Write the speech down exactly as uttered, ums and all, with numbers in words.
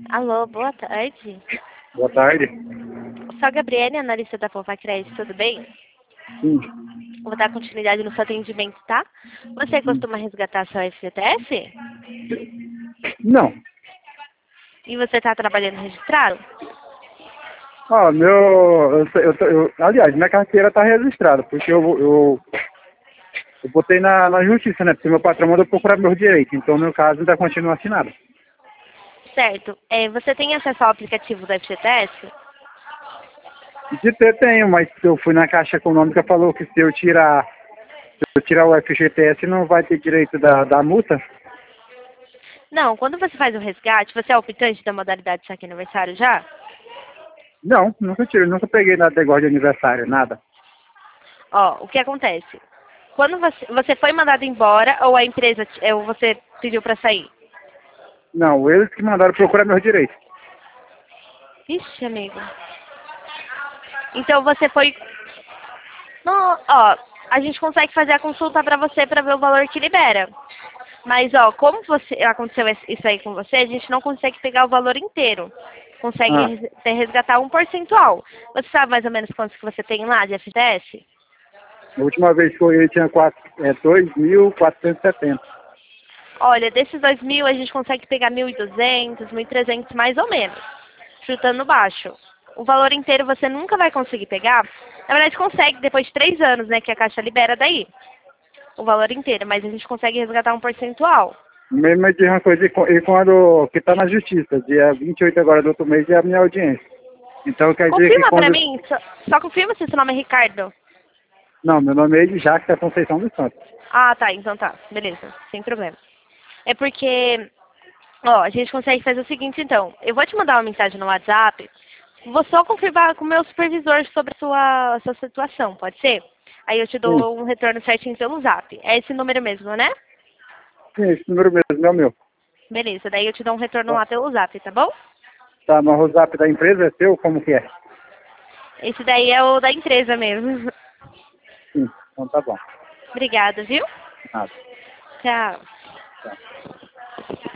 Alô, boa tarde. Boa tarde. Sou a Gabriele, analista da Poupa Crédito, tudo bem? Sim. Vou dar continuidade no seu atendimento, tá? Você costuma resgatar seu F G T S? Não. E você está trabalhando registrado? Ó, meu. Eu, eu, eu, aliás, minha carteira tá registrada, porque eu, eu, eu botei na, na justiça, né? Porque meu patrão mandou procurar meus direitos. Então, meu caso ainda continua assinado. Certo. É, você tem acesso ao aplicativo do F G T S? De ter, tenho, mas eu fui na Caixa Econômica, falou que se eu tirar, se eu tirar o F G T S, não vai ter direito da, da multa. Não, quando você faz o resgate, você é optante da modalidade saque aniversário já? Não, nunca tirei, nunca peguei nada de negócio de aniversário, nada. Ó, o que acontece? Quando você, você foi mandado embora ou a empresa, te- ou você pediu para sair? Não, eles que mandaram procurar meus direitos. Ixi, amigo. Então você foi... Não, ó, a gente consegue fazer a consulta para você para ver o valor que libera. Mas, ó, como você, aconteceu isso aí com você, a gente não consegue pegar o valor inteiro. Consegue Ah, res- resgatar um percentual. Você sabe mais ou menos quantos que você tem lá de F G T S? a última vez que eu olhei tinha quatro, é, dois mil quatrocentos e setenta. Olha, desses dois mil a gente consegue pegar mil e duzentos, mil e trezentos mais ou menos, chutando baixo. O valor inteiro você nunca vai conseguir pegar. Na verdade consegue depois de três anos, né, que a Caixa libera daí o valor inteiro, mas a gente consegue resgatar um percentual. Mesmo de uma coisa, e co- e quando, que está na justiça, dia vinte e oito agora do outro mês é a minha audiência. Então quer dizer que Confirma pra quando... mim, só, só confirma se seu nome é Ricardo. Não, meu nome é Edjac da Conceição dos Santos. Ah, tá, então tá, beleza, sem problema. É porque, ó, a gente consegue fazer o seguinte então, eu vou te mandar uma mensagem no WhatsApp, vou só confirmar com o meu supervisor sobre a sua, a sua situação, pode ser? Aí eu te Sim, dou um retorno certinho pelo Zap. É esse número mesmo, né? sim, esse número mesmo é o meu. Beleza, daí eu te dou um retorno Tá, lá pelo Zap, tá bom? tá, mas o zap da empresa é seu? Como que é? Esse daí é o da empresa mesmo. Sim, então tá bom. Obrigada, viu? Nada. Tchau. Tá.